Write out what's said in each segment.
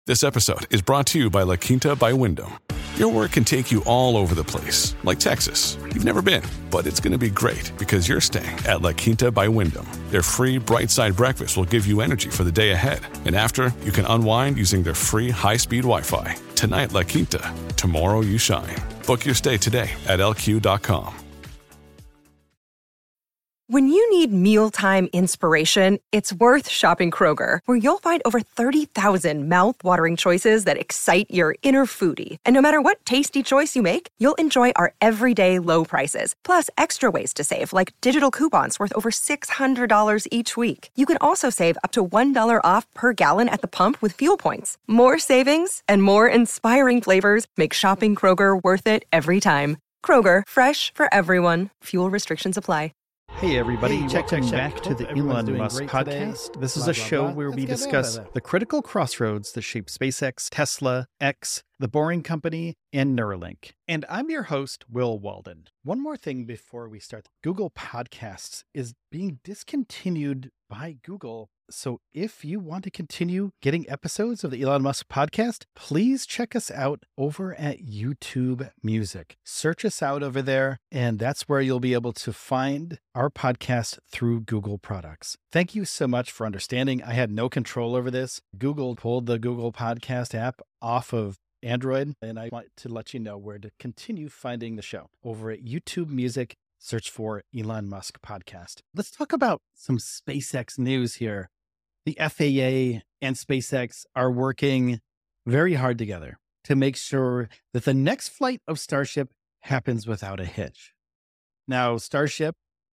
This episode is brought to you by La Quinta by Wyndham. Your work can take you all over the place, like Texas. You've never been, but it's going to be great because you're staying at La Quinta by Wyndham. Their free Bright Side breakfast will give you energy for the day ahead. And after, you can unwind using their free high-speed Wi-Fi. Tonight, La Quinta. Tomorrow, you shine. Book your stay today at lq.com. When you need mealtime inspiration, it's worth shopping Kroger, where you'll find over 30,000 mouth-watering choices that excite your inner foodie. And no matter what tasty choice you make, you'll enjoy our everyday low prices, plus extra ways to save, like digital coupons worth over $600 each week. You can also save up to $1 off per gallon at the pump with fuel points. More savings and more inspiring flavors make shopping Kroger worth it every time. Kroger, fresh for everyone. Fuel restrictions apply. Hey everybody, welcome back to Hope the everyone's Elon doing Musk great podcast. today. This is Blah, a blah, show blah. where we Let's get discuss into that. the critical crossroads that shape SpaceX, Tesla, X, The Boring Company, and Neuralink. And I'm your host, Will Walden. One more thing before we start. Google Podcasts is being discontinued by Google. So if you want to continue getting episodes of the Elon Musk podcast, please check us out over at YouTube Music. Search us out over there, and that's where you'll be able to find our podcast through Google products. Thank you so much for understanding. I had no control over this. Google pulled the Google Podcast app off of Android, and I want to let you know where to continue finding the show. Over at YouTube Music, search for Elon Musk podcast. Let's talk about some SpaceX news here. The FAA and SpaceX are working very hard together to make sure that the next flight of Starship happens without a hitch. Now, Starship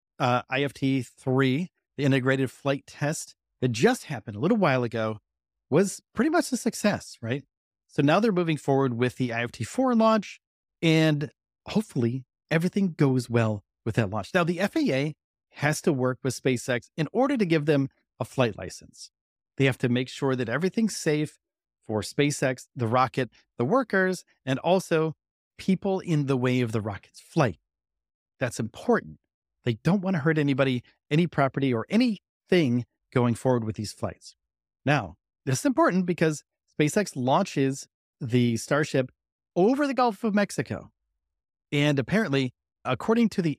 IFT-3, the integrated flight test that just happened a little while ago, was pretty much a success, right? So now they're moving forward with the IFT-4 launch, and hopefully everything goes well with that launch. Now, the FAA has to work with SpaceX in order to give them a flight license. They have to make sure that everything's safe for SpaceX, the rocket, the workers, and also people in the way of the rocket's flight. That's important. They don't want to hurt anybody, any property, or anything going forward with these flights. Now, this is important because SpaceX launches the Starship over the Gulf of Mexico. And apparently, according to the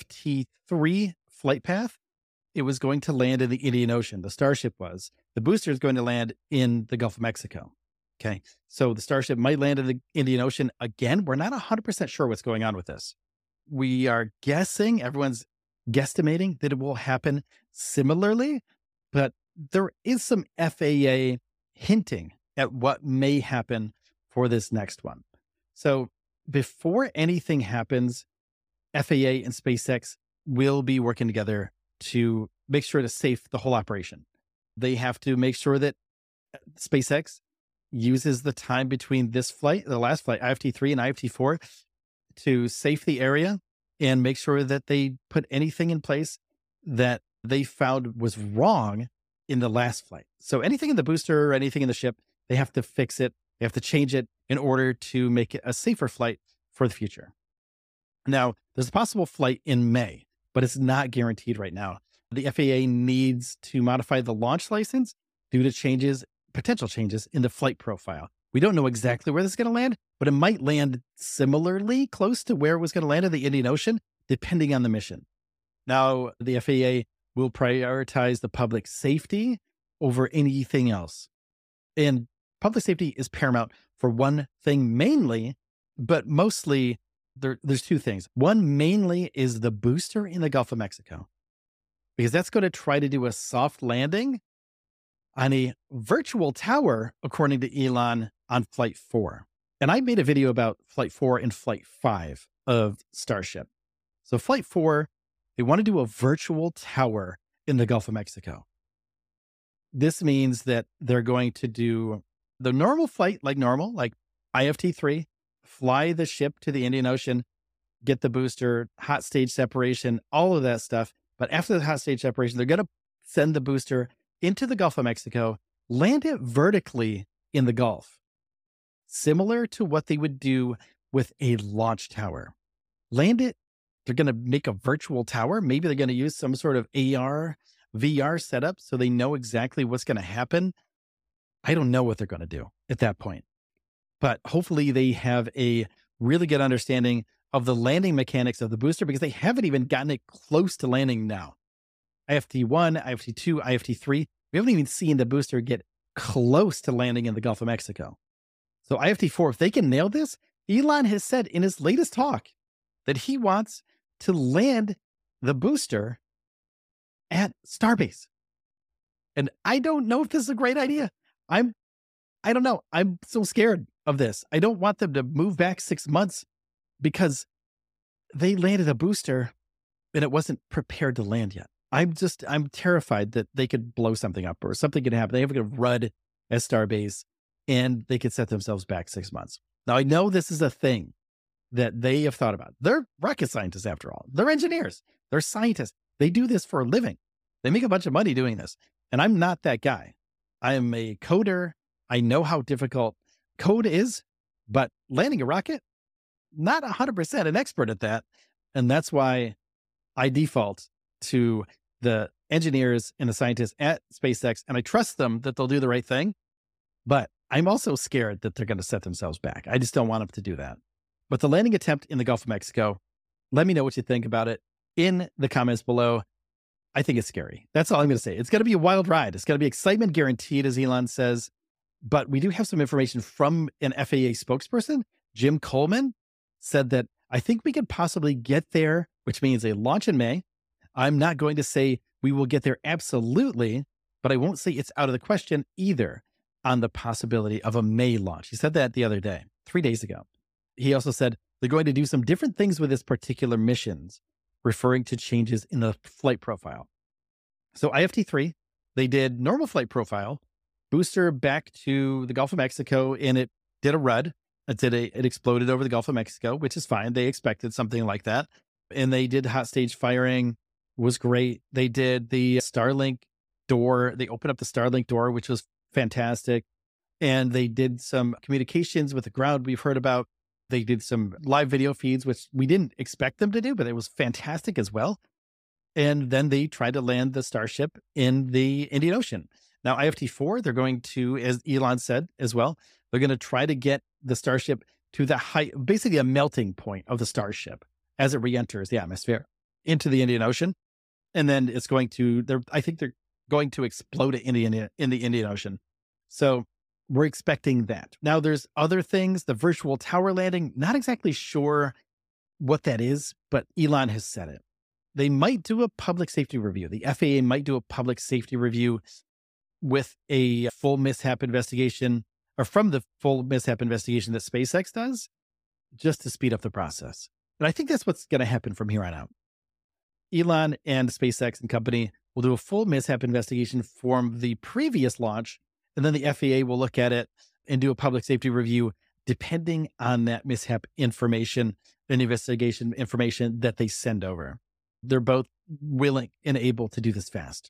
IFT-3 flight path, it was going to land in the Indian Ocean. The Starship was. The booster is going to land in the Gulf of Mexico. Okay. So the Starship might land in the Indian Ocean again. We're not 100% sure what's going on with this. We are guessing, everyone's guesstimating that it will happen similarly, but there is some FAA hinting at what may happen for this next one. So before anything happens, FAA and SpaceX will be working together to make sure to safe the whole operation. They have to make sure that SpaceX uses the time between this flight, the last flight, IFT-3 and IFT-4, to safe the area and make sure that they put anything in place that they found was wrong in the last flight. So anything in the booster or anything in the ship, they have to fix it. They have to change it in order to make it a safer flight for the future. Now, there's a possible flight in May, but it's not guaranteed right now. The FAA needs to modify the launch license due to potential changes in the flight profile. We don't know exactly where this is going to land, but it might land similarly close to where it was going to land in the Indian Ocean, depending on the mission. Now, the FAA will prioritize the public safety over anything else. And public safety is paramount for one thing mainly, but mostly there's two things. One mainly is the booster in the Gulf of Mexico, because that's going to try to do a soft landing on a virtual tower, according to Elon, on Flight 4. And I made a video about Flight 4 and Flight 5 of Starship. So Flight 4, they want to do a virtual tower in the Gulf of Mexico. This means that they're going to do the normal flight, like IFT-3, fly the ship to the Indian Ocean, get the booster, hot stage separation, all of that stuff. But after the hot stage separation, they're going to send the booster into the Gulf of Mexico, land it vertically in the Gulf, similar to what they would do with a launch tower. Land it, they're going to make a virtual tower. Maybe they're going to use some sort of AR, VR setup so they know exactly what's going to happen. I don't know what they're going to do at that point. But hopefully they have a really good understanding of the landing mechanics of the booster, because they haven't even gotten it close to landing now. IFT-1, IFT-2, IFT-3, we haven't even seen the booster get close to landing in the Gulf of Mexico. So IFT-4, if they can nail this, Elon has said in his latest talk that he wants to land the booster at Starbase. And I don't know if this is a great idea. I don't know. I'm so scared of this. I don't want them to move back 6 months because they landed a booster and it wasn't prepared to land yet. I'm terrified that they could blow something up or something could happen. They have a RUD at Starbase and they could set themselves back 6 months. Now, I know this is a thing that they have thought about. They're rocket scientists, after all. They're engineers. They're scientists. They do this for a living. They make a bunch of money doing this. And I'm not that guy. I am a coder. I know how difficult code is, but landing a rocket, not 100% an expert at that. And that's why I default to the engineers and the scientists at SpaceX, and I trust them that they'll do the right thing. But I'm also scared that they're going to set themselves back. I just don't want them to do that. But the landing attempt in the Gulf of Mexico, let me know what you think about it in the comments below. I think it's scary. That's all I'm going to say. It's going to be a wild ride. It's going to be excitement guaranteed, as Elon says. But we do have some information from an FAA spokesperson. Jim Coleman said that I think we could possibly get there, which means a launch in May. I'm not going to say we will get there absolutely, but I won't say it's out of the question either on the possibility of a May launch. He said that the other day, 3 days ago. He also said they're going to do some different things with this particular missions, referring to changes in the flight profile. So IFT-3, they did normal flight profile, booster back to the Gulf of Mexico, and it did a RUD. It exploded over the Gulf of Mexico, which is fine. They expected something like that. And they did hot stage firing, was great. They did the Starlink door. They opened up the Starlink door, which was fantastic. And they did some communications with the ground we've heard about. They did some live video feeds, which we didn't expect them to do, but it was fantastic as well. And then they tried to land the Starship in the Indian Ocean. Now, IFT-4, they're going to, as Elon said as well, they're going to try to get the Starship to the height, basically a melting point of the Starship as it re-enters the atmosphere into the Indian Ocean. And then it's going to, I think they're going to explode it in the Indian Ocean. So we're expecting that. Now, there's other things, the virtual tower landing, not exactly sure what that is, but Elon has said it. They might do a public safety review. The FAA might do a public safety review with a full mishap investigation, or from the full mishap investigation that SpaceX does, just to speed up the process. And I think that's what's going to happen from here on out. Elon and SpaceX and company will do a full mishap investigation from the previous launch, and then the FAA will look at it and do a public safety review depending on that mishap information and investigation information that they send over. They're both willing and able to do this fast.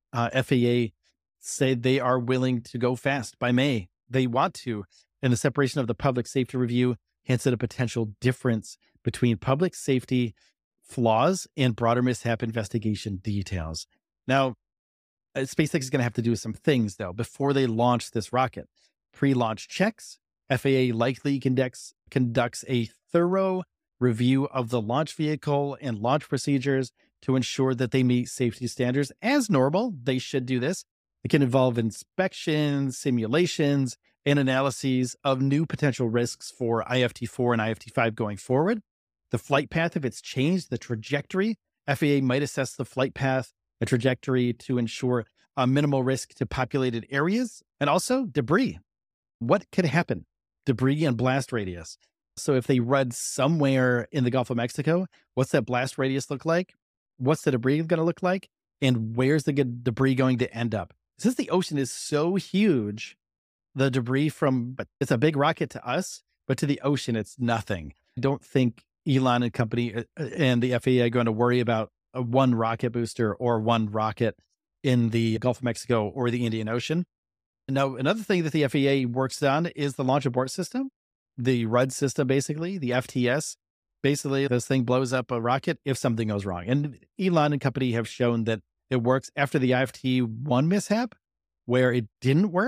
FAA say they are willing to go fast by May. They want to. And the separation of the public safety review hints at a potential difference between public safety flaws and broader mishap investigation details. Now, SpaceX is going to have to do some things, though, before they launch this rocket. Pre-launch checks. FAA likely conducts a thorough review of the launch vehicle and launch procedures to ensure that they meet safety standards as normal. They should do this. It can involve inspections, simulations, and analyses of new potential risks for IFT-4 and IFT-5 going forward. The flight path, if it's changed, the trajectory, FAA might assess the flight path, a trajectory to ensure a minimal risk to populated areas, and also debris. What could happen? Debris and blast radius. So if they RUD somewhere in the Gulf of Mexico, what's that blast radius look like? What's the debris going to look like? And where's the debris going to end up? Since the ocean is so huge, the debris but it's a big rocket to us, but to the ocean, it's nothing. I don't think Elon and company and the FAA are going to worry about a one rocket booster or one rocket in the Gulf of Mexico or the Indian Ocean. Now, another thing that the FAA works on is the launch abort system, the RUD system, basically, the FTS. Basically, this thing blows up a rocket if something goes wrong. And Elon and company have shown that it works after the IFT-1 mishap, where it didn't work.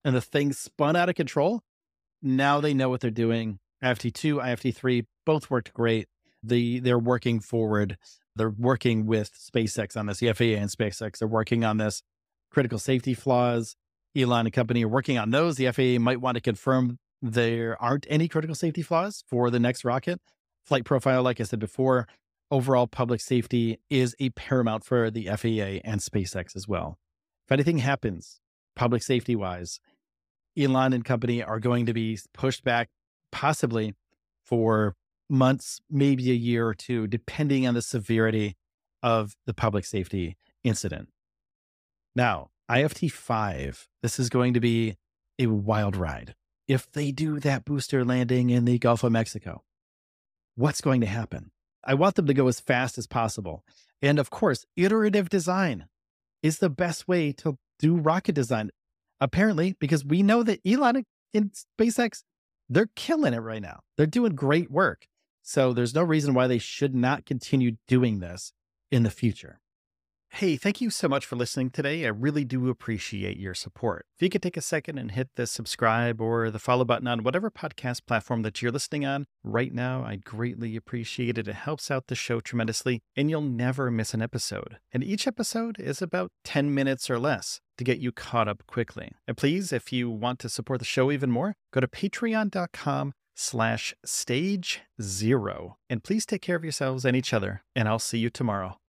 and the thing spun out of control. Now they know what they're doing. IFT2, IFT3 both worked great. They're working forward. They're working with SpaceX on this. The FAA and SpaceX are working on this. Critical safety flaws, Elon and company are working on those. The FAA might want to confirm there aren't any critical safety flaws for the next rocket. Flight profile, like I said before, overall public safety is a paramount for the FAA and SpaceX as well. If anything happens, public safety wise, Elon and company are going to be pushed back possibly for months, maybe a year or two, depending on the severity of the public safety incident. Now, IFT5, this is going to be a wild ride. If they do that booster landing in the Gulf of Mexico, what's going to happen? I want them to go as fast as possible. And of course, iterative design is the best way to do rocket design. Apparently, because we know that Elon and SpaceX, they're killing it right now. They're doing great work. So there's no reason why they should not continue doing this in the future. Hey, thank you so much for listening today. I really do appreciate your support. If you could take a second and hit the subscribe or the follow button on whatever podcast platform that you're listening on right now, I'd greatly appreciate it. It helps out the show tremendously, and you'll never miss an episode. And each episode is about 10 minutes or less to get you caught up quickly. And please, if you want to support the show even more, go to patreon.com/stage0. And please take care of yourselves and each other, and I'll see you tomorrow.